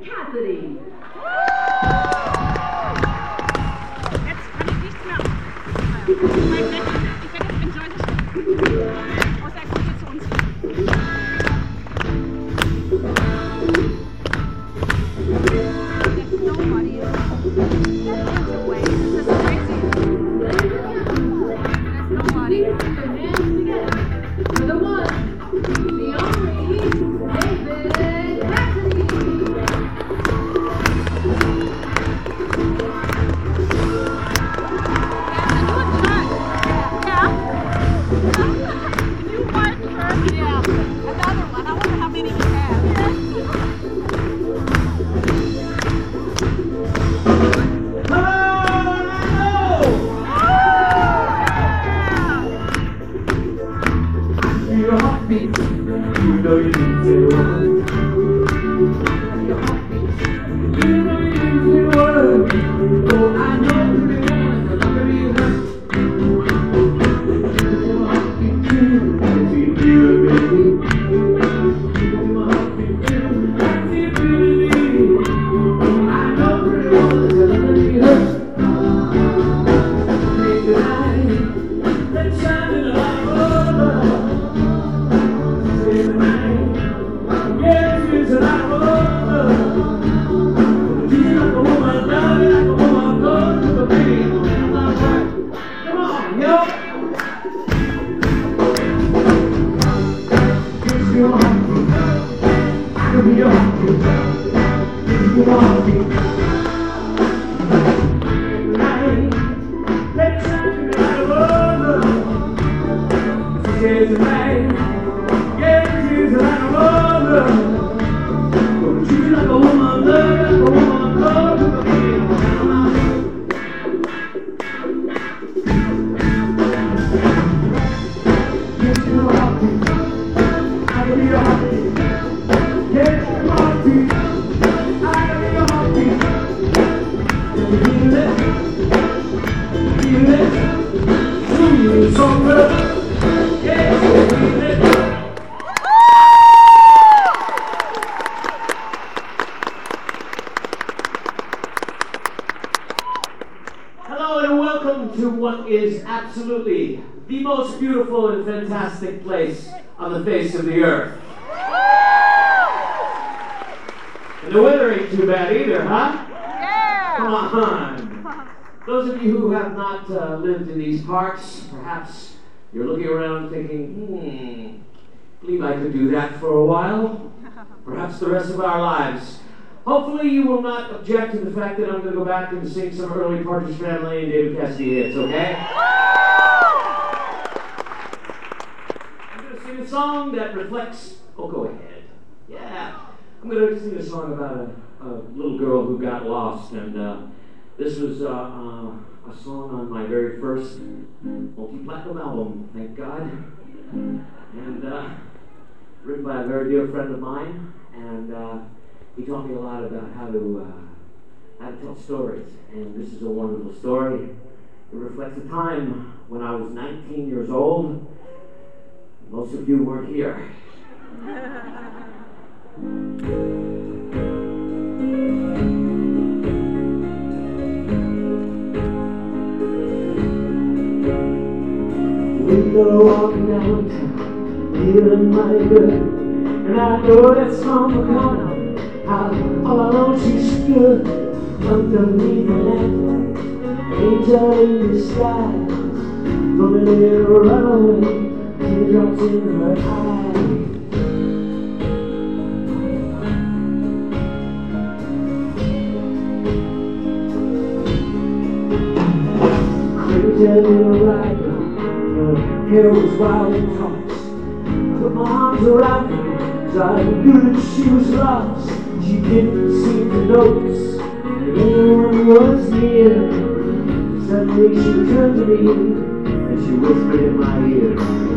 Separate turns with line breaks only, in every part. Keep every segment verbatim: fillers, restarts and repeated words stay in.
Cassidy.
Jetzt kann ich nichts mehr. Ich werde jetzt enjoy the show. Außer er kommt jetzt zu uns. There's nobody. That runs away. This is crazy. There's nobody.
Hands together for the one, the only, David Cassidy.
Absolutely the most beautiful and fantastic place on the face of the earth. And the weather ain't too bad either, huh?
Yeah!
Come on. Those of you who have not uh, lived in these parts, perhaps you're looking around thinking, hmm, believe I could do that for a while. Perhaps the rest of our lives. Hopefully you will not object to the fact that I'm going to go back and sing some early Partridge Family and David Cassidy hits, okay? I'm going to sing a song that reflects... Oh, go ahead. Yeah. I'm going to sing a song about a, a little girl who got lost, and uh, this was uh, uh, a song on my very first multi-platinum album, thank God. And uh, written by a very dear friend of mine, and... Uh, He taught me a lot about how to uh, how to tell stories, and this is a wonderful story. It reflects a time when I was nineteen years old. Most of you weren't here. We go walking downtown, feeling mighty good, and I know that song will come out. How all alone she stood underneath the lamplight, angel in disguise, coming in a runaway, teardrops in her eyes. Crazy little rider, her hair was wild and tossed. I put my arms around her, 'cause I knew that she was lost. She didn't seem to notice that anyone was near. Suddenly she turned to me and she whispered in my ear,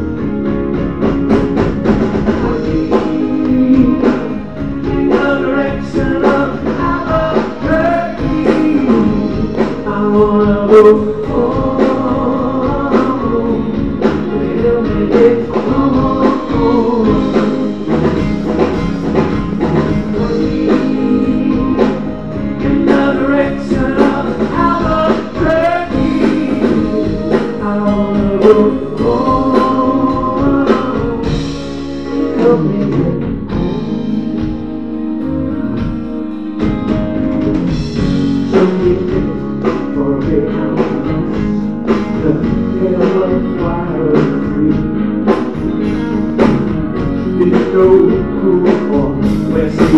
I need the direction of Albuquerque. I wanna go home, let me get home.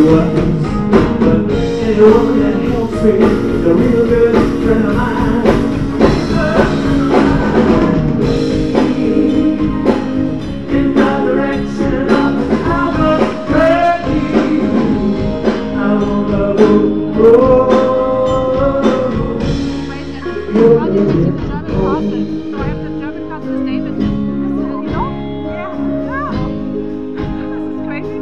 was. But anyone that helps me is a real good friend of mine. In the direction of Albuquerque, I wanna go. Oh,
How did you see the German castle? So I have the German castle is David. You know? Yeah. Yeah. This is crazy.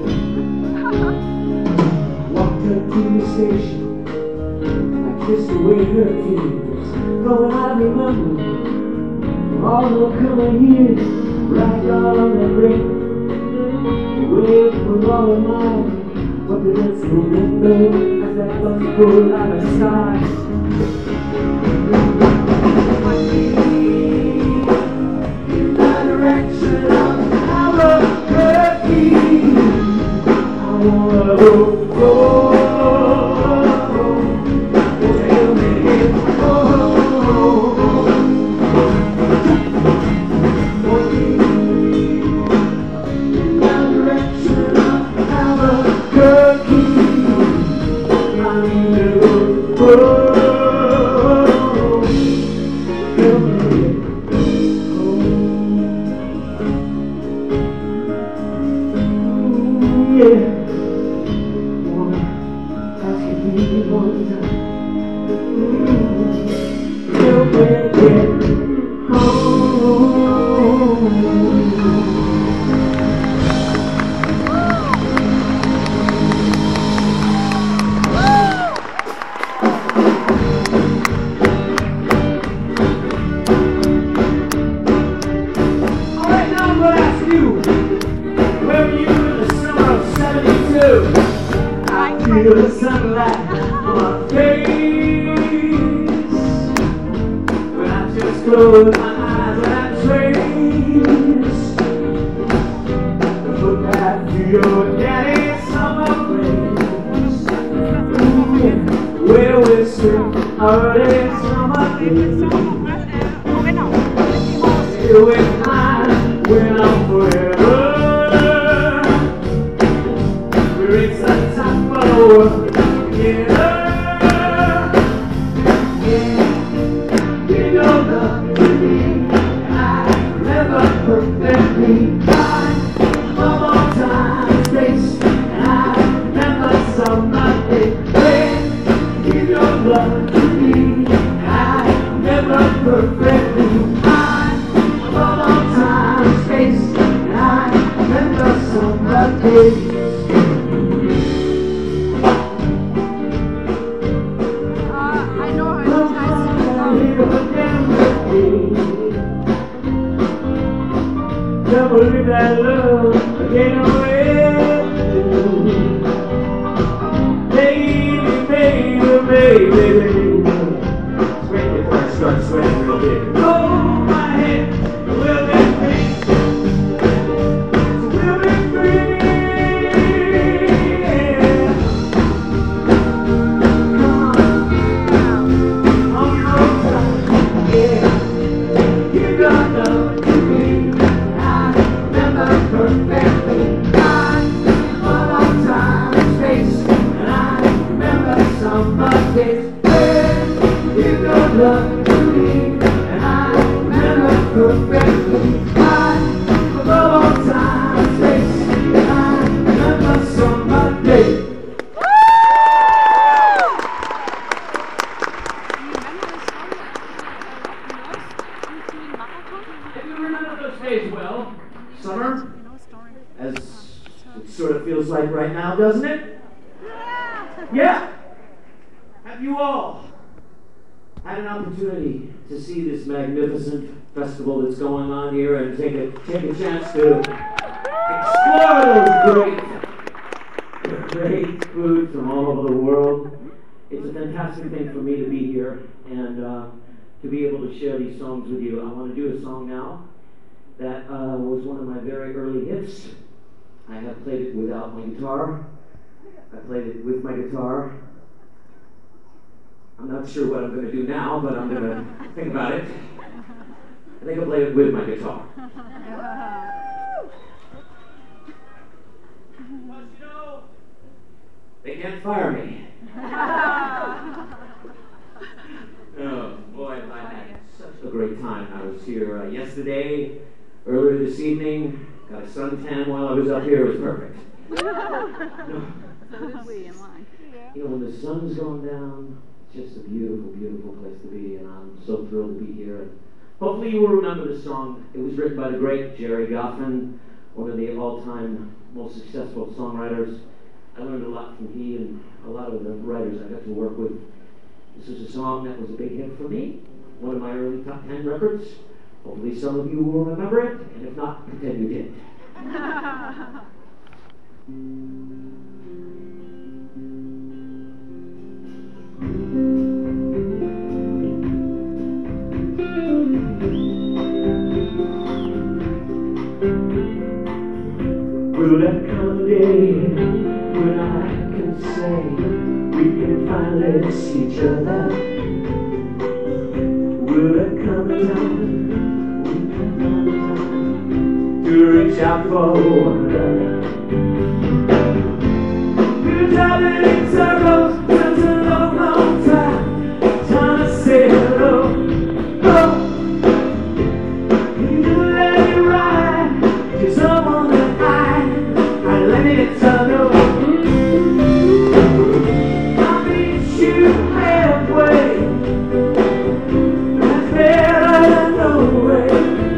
walked up to the station, I kissed away her tears. Lord, I remember all the coming years, right on that ring. The wave was all of mine, but the rest of the window as that bus pulled out of sight. In the direction of Albuquerque, I wanna go. Oh, tell me, oh, in the direction of Albuquerque, I need to go. Tell me, oh, yeah. Alright, now I'm gonna ask you, where were you in the summer of seventy-two? I feel the sunlight on my face when I just close my eyes and I trace the footpath to your daddy's summer place. Where we spent early summer days.
Oh, genau.
Here with mine went on forever. We reached the top of the world together. Yeah, you know love to me. I never perfectly fine. One more time, space, and I remember somebody. When you know love to me, I never perfectly fine. One more time, space, and I remember somebody.
Uh, I know her. It's nice.
Never leave that love again with you. Baby, baby, baby, baby. Wait before I start sweating real big. Hold my hand, we'll be free. We'll be free. Love to me, and I remember perfectly fine. For a long time, space, and I remember somebody. If you remember those days well, summer, as it sort of feels like right now, doesn't it? Yeah. Have you all had an opportunity to see this magnificent festival that's going on here and take a take a chance to explore those great, great foods from all over the world? It's a fantastic thing for me to be here and uh, to be able to share these songs with you. I want to do a song now that uh, was one of my very early hits. I have played it without my guitar. I played it with my guitar. I'm not sure what I'm going to do now, but I'm going to think about it. I think I'll play it with my guitar. Because, you know, They can't fire me. Oh, boy, I had such a great time. I was here uh, yesterday, earlier this evening, got a suntan while I was up here. It was perfect. No.
So did we in line.
You know, when the sun's going down, it's just a beautiful, beautiful place to be, and I'm so thrilled to be here. And hopefully you will remember this song. It was written by the great Jerry Goffin, one of the all-time most successful songwriters. I learned a lot from he and a lot of the writers I got to work with. This was a song that was a big hit for me, one of my early top ten records. Hopefully some of you will remember it, and if not, pretend you did. Will there come a day when I can say we can finally see each other? Will there come a time we can find time to reach out for one another? We're driving in circles since a long, long time, trying to say hello. Oh, you just let me ride to someone that I let me tell you, I'll meet you halfway. That's better than no way.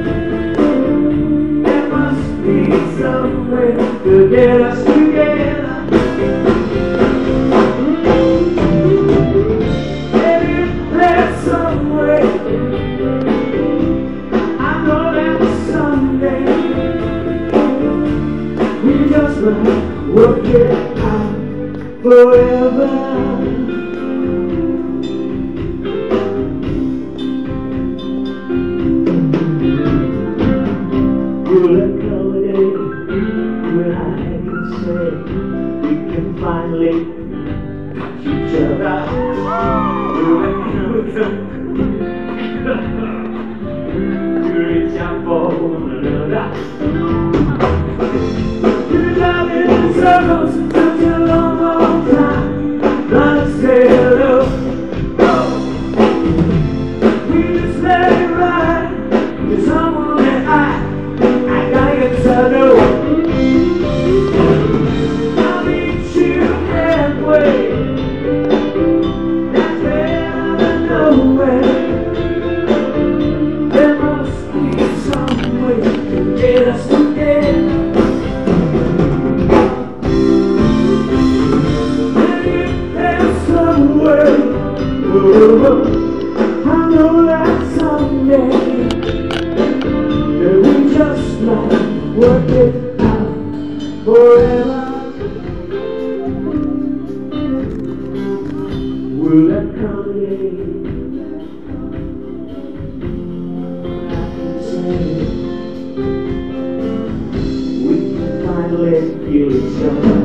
There must be some way to get us together. Maybe there's some way. I know that someday we just might work it out forever. Will there come a day when I can say we can finally touch each other? Will there come a time to reach out for one another? Driving in circles such a long, long time, trying to say hello. Oh, we just let it ride to someone that I, I gotta get to know. I'll meet you halfway. That's better than no way. There must be some way to get us together. I know that someday that we just might work it out forever. Will that come a day I can say we can finally feel each other?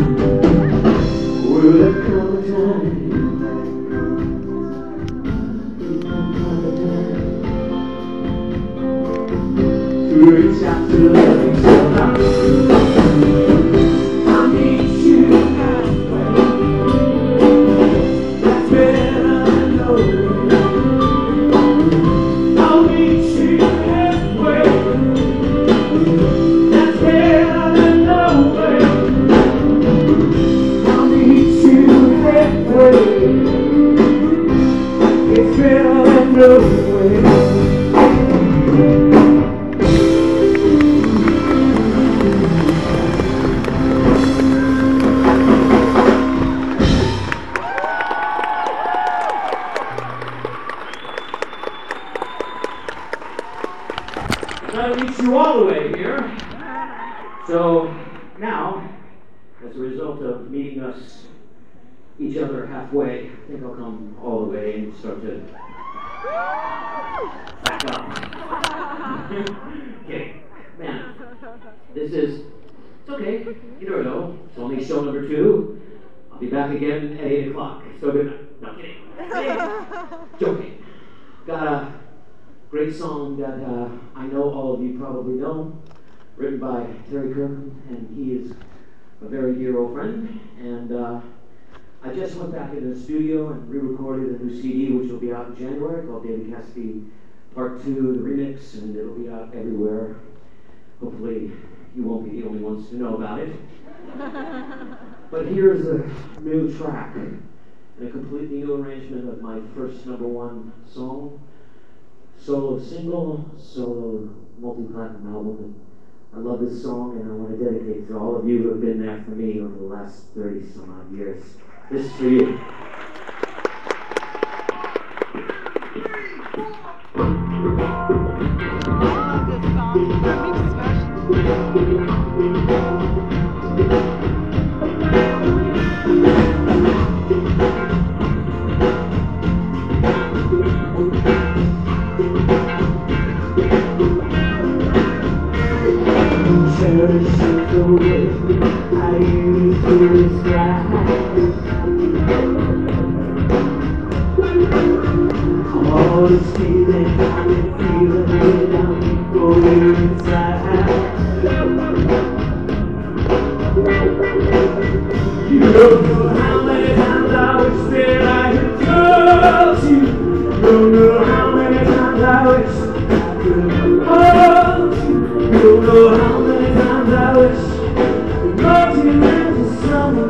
Will there come a time reach out to love each other? I'll meet you halfway. That's better than no way. I'll meet you halfway. That's better than no way. I'll meet you halfway. It's better than no way. That'll reach you all the way here. So now, as a result of meeting us, each other halfway, I think I'll come all the way and start to back up. Okay, man, this is, it's okay, you never know. It's only show number two. I'll be back again at eight o'clock. So good night. No, kidding. Kidding. Joking. Got a great song that uh, I know all of you probably know, written by Terry Kirkland, and he is a very dear old friend, and uh, I just went back into the studio and re-recorded a new C D, which will be out in January, called David Cassidy Part two, the remix, and it'll be out everywhere. Hopefully, you won't be the only ones to know about it. But here's a new track, and a completely new arrangement of my first number one song, solo single, solo multi-platinum album. And I love this song, and I want to dedicate it to all of you who have been there for me over the last thirty some odd years. This is for you.
I used to describe all this feeling I've been feeling without me going inside. You don't know how many times I wish that I could touch you. You don't know how many times I wish I could hold you. You don't know how many times I wish love you into summer.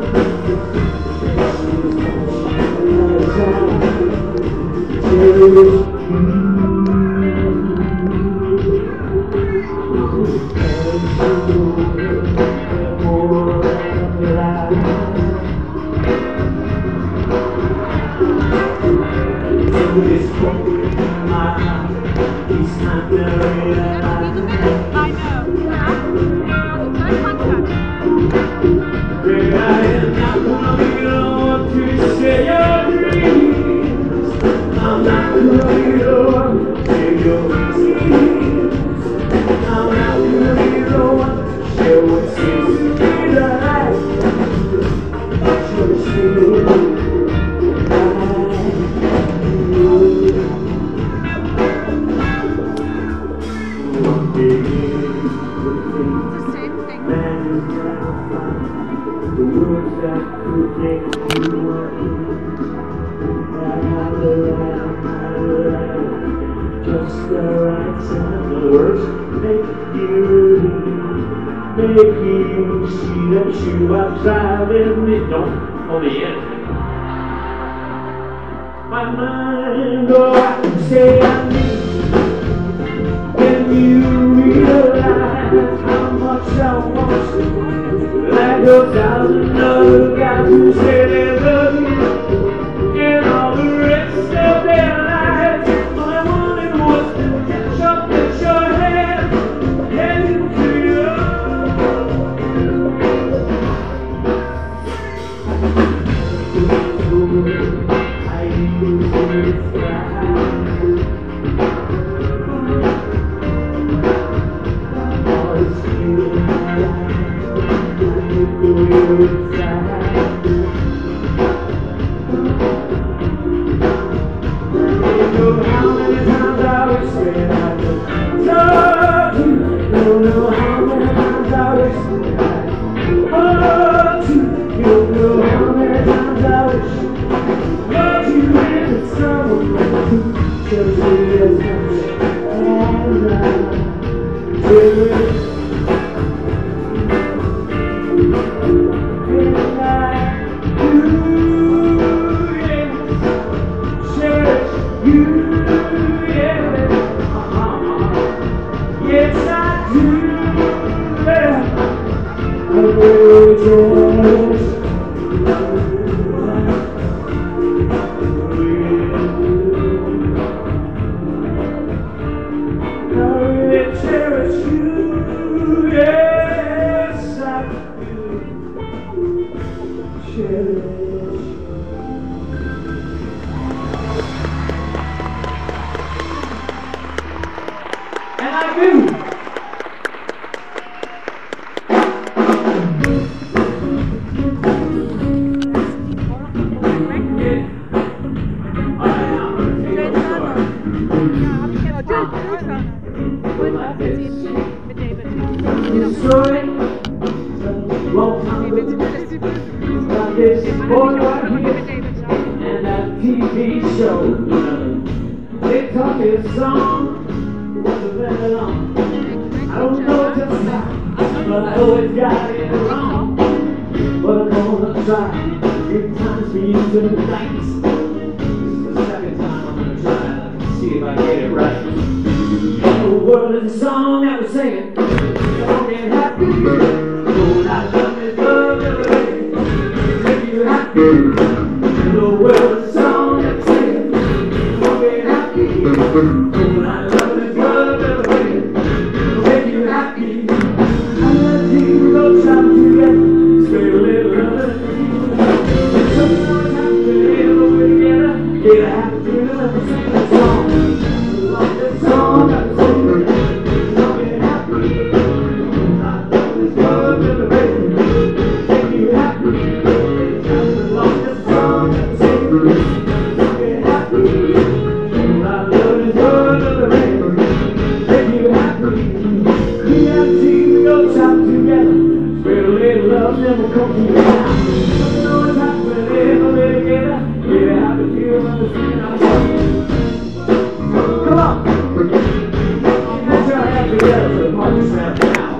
Boy, right here, and that T V show. They taught me a song, wasn't very long. I don't know just how, but I always got it wrong. But I'm gonna try. Good times for you tonight. This is the second time I'm gonna try to see if I get it right. The world is a song that we're singing. Don't get happy. Oh, I love this love every day. Make you happy. The world is a song that we're singing. Don't get happy. Oh, I love this love every day. Make you happy. I love you, go shout together. Stay a little love. Sometimes have to live away together. Get a happy feeling when we sing that song. Love this song that we're singing. Don't get happy. I love this love every day. Make you happy. I love this song that we're singing. Don't get happy. I love this love every day. Make you happy. We have tea, we go shop together. Spread a little love, then we'll come to you now. Something always happens when they live away together. Get a happy feeling when we sing our song. Come on! Let's try to have together for the party snap now.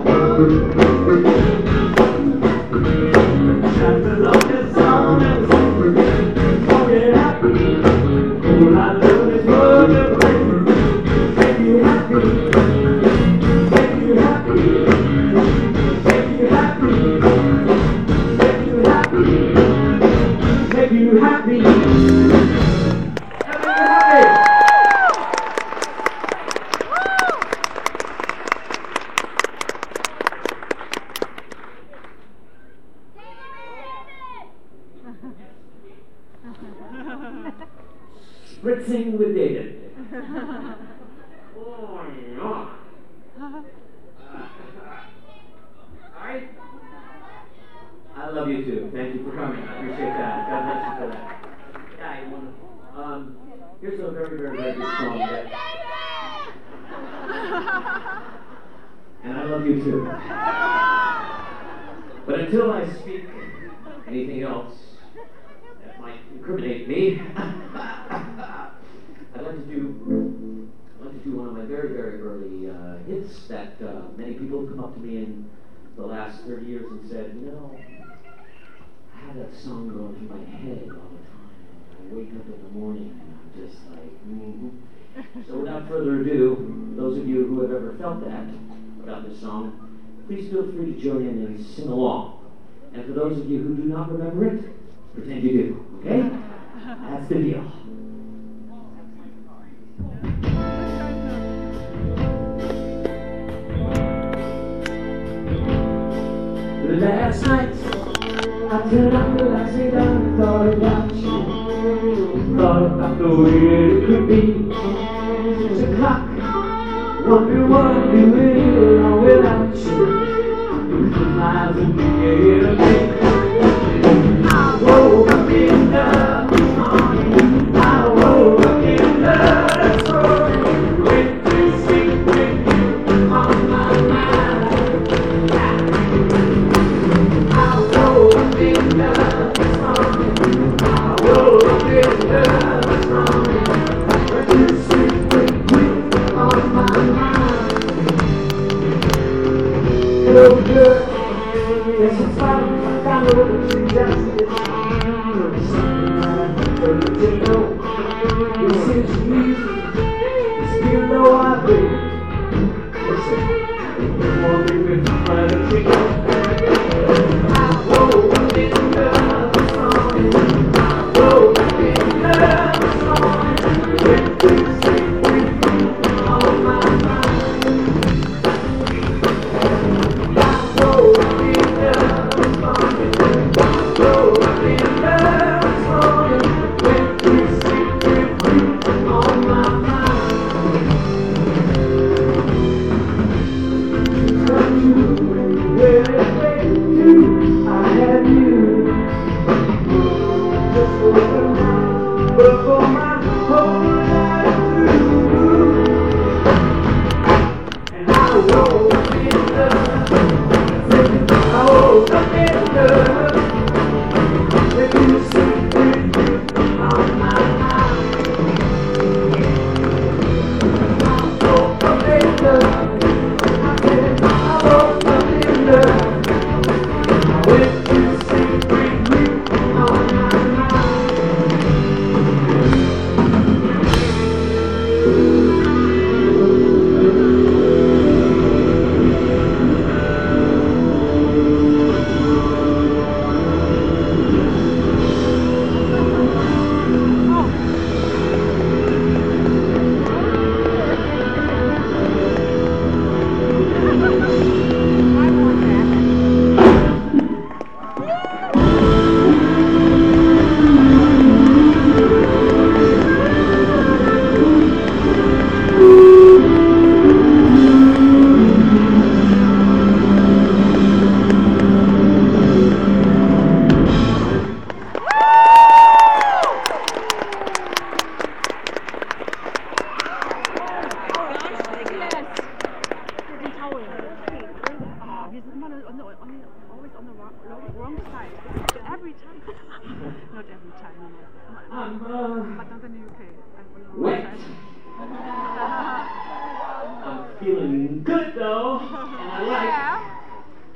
I love this song that we're singing. Don't get happy. Oh, I love this love every day. Make you happy. Make you happy. Make you happy. Make you happy. Make you happy. Make you happy. Spritzing with David. Oh, yeah. Alright. I love you too. Thank you for coming. I appreciate that. God bless you for that. Yeah, you want to, um, here's a very, very, very good song. That, and I love you too. But until I speak anything else that might incriminate me, I'd like to do I'd like to do one of my very, very early uh, hits that uh, many people have come up to me in the last thirty years and said, you know, I have that song going through my head all the time. I wake up in the morning and I'm just like, mm-hmm. So without further ado, those of you who have ever felt that about this song, please feel free to join in and sing along. And for those of you who do not remember it, pretend you do, okay? That's the deal. Last night, I turned up the lights down and thought about you. Thought about the way it could be. Six o'clock, wonder what I'm doing here alone without you. Whose lives would be here to me? I woke up in love this morning. I woke up in love this morning. Went to sleep with you on my mind.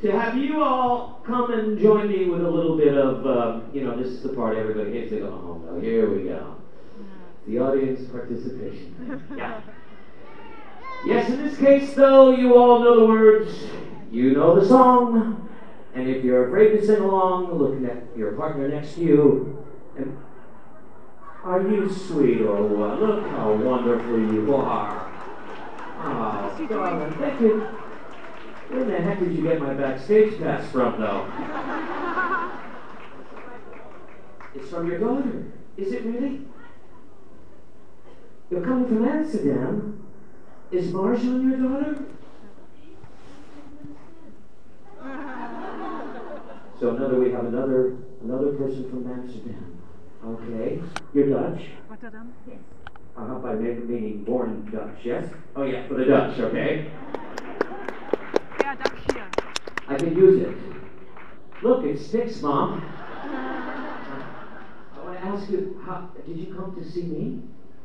to have you all come and join me with a little bit of, uh, you know, this is the part everybody hates. They go, oh no, here we go. The audience participation. Yeah. Yes, in this case, though, you all know the words. You know the song. And if you're afraid to sing along, look at your partner next to you. And are you sweet or what? Look how wonderful you are. Oh, darling, thank you. Where the heck did you get my backstage pass from, though? It's from your daughter. Is it really? You're coming from Amsterdam. Is Marshall your daughter? So another, we have another another person from Amsterdam. Okay. You're Dutch?
Rotterdam? Yes.
I hope I made meaning born Dutch, yes? Oh yeah, for the Dutch, okay.
Yeah, Dutch here.
I can use it. Look, it sticks, Mom. I want to ask you, how did you come to see me?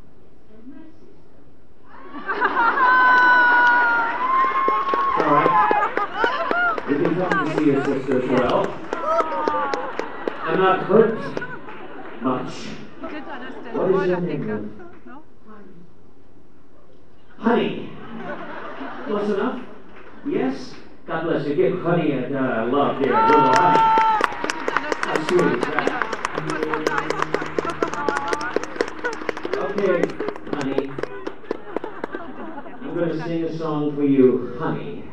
All right. You can come to see your sister as well. I'm not hurt much.
You didn't understand.
What is
Word,
your
I think,
name?
uh, no?
Honey. Close enough? Yes? God bless you. Give honey a uh, love here. A little honey. How sweet is that? Okay, honey. I'm going to sing a song for you, honey.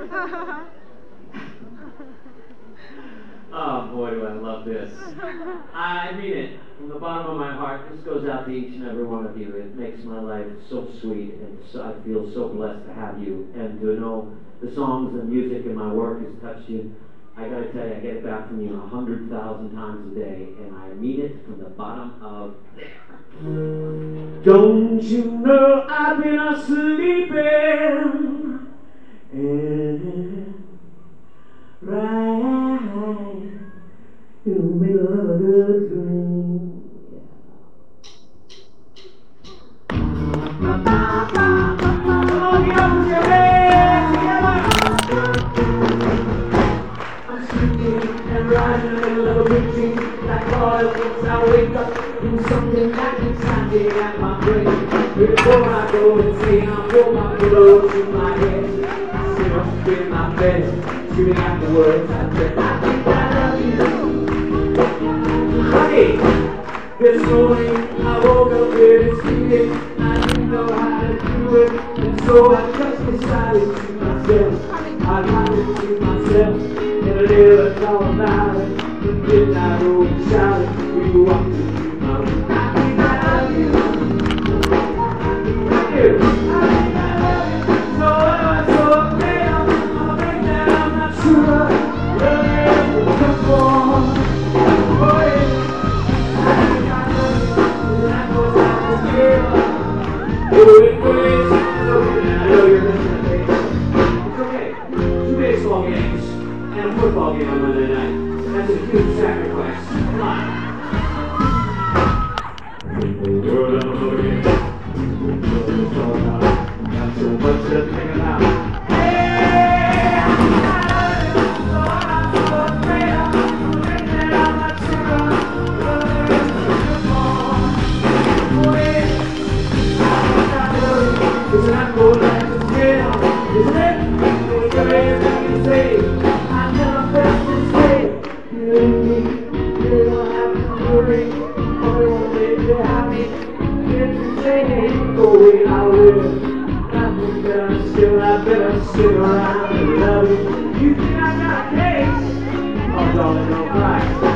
Oh boy, do I love this. I mean it. From the bottom of my heart, this goes out to each and every one of you. It makes my life so sweet, and so, I feel so blessed to have you, and to know the songs and music and my work has touched you. I gotta tell you, I get it back from you a hundred thousand times a day, and I mean it from the bottom of there. Don't you know I've been asleeping and right in the middle of a dream. Oh, get up with your hands together. I'm sleeping and rising in the middle of a big dream. Like all things I wake up in something that keeps standing at my brain. Before I go insane, I pull my pillow to my head. I sit up in my bed, screaming out the words I said. I think I love you. Honey, this morning I woke up with this feeling. I didn't know how to do it, and so I just decided to myself. I lied to myself, and I never thought about it. But then I go and shout it. We walked into my room. I think I love you. I do. I think I love you. So I'm so afraid I'm gonna break that. I'm not sure. Love you will come on. Oh yeah. I think I love you. And I know I will give up. Oh, it was. I know you're missing a face. It's okay. Two baseball games and a football game on Monday night. That's a huge sacrifice. Come on. World I'm looking. Got so much to think about. Hey, I love you. So I'm so afraid I'm gonna break that. I'm not sure. Love you. Come on. Oh yeah. I love you. It's not going like this real. Isn't it? It's everything you say. I never felt this way. You and me, you don't have to worry. Only one day to have me. If you say hey, go away, I will. I think that I'm still, I better sit around and love you. You think I got a case? Oh, darling, don't cry.